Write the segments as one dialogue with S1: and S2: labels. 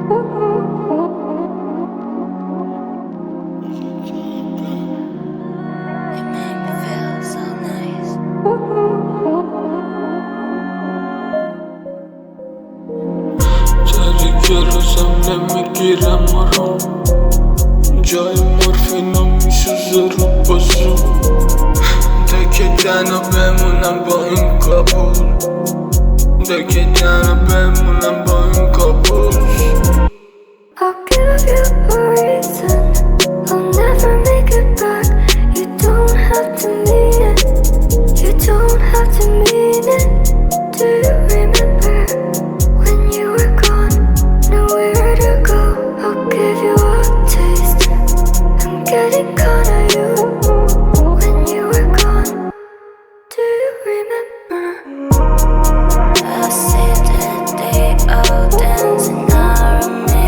S1: که روزم نمیگیرم آرام، جای مورفینا میسوزه رو بازو. دکه تنها بمونم با این کابوس، دکه تنها بمونم با این کابوس.
S2: I'll give you a reason, I'll never make it back. You don't have to mean it, you don't have to mean it. Do you remember when you were gone, nowhere to go? I'll give you a taste, I'm getting kinda used. When you were gone, do you remember? I see that they all dancing around me.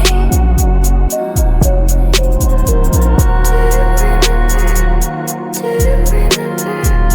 S2: Do you remember?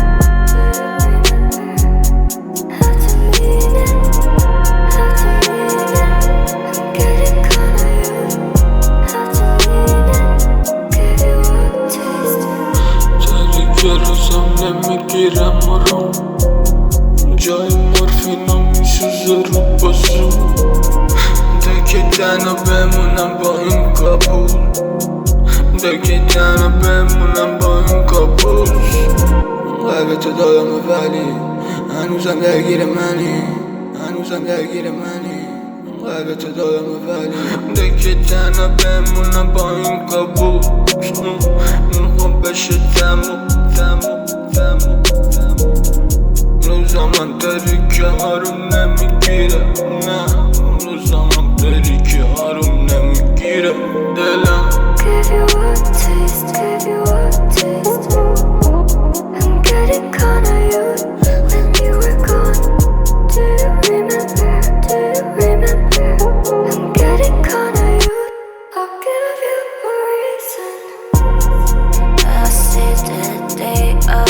S2: How to mean it, how to mean it. I'm getting kinda used. How to mean it, give you a taste.
S1: که روزم نمیگیرم آرام، جای مورفینا میسوزه رو بازو. دکه تنها بمونم با این کابوس، دکه تنها بمونم با این کابوس. قلبتو دادم ولی هنوزم درگیر منی، هنوزم درگیر منی. قلبتو دادم ولی دکه تنها بمونم با این کابوس. میخوام بشه تموم تموم تموم تموم. روزم داری که آروم نمیگیره، نه روزم داری که آروم نمیگیره دلم.
S2: Give you a taste, give you a taste. I'm getting kinda used when you were gone. Do you remember? Do you remember? I'm getting kinda used. I'll give you a reason. I see that they are